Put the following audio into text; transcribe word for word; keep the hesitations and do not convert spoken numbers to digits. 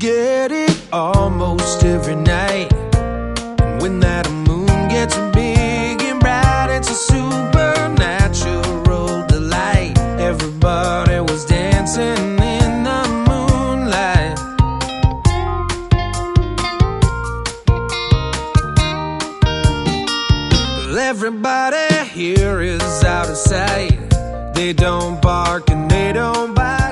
get it almost every night. And when that moon gets big and bright, it's a supernatural delight. Everybody was dancing in the moonlight. Well, everybody here is out of sight. They don't bark and they don't bite.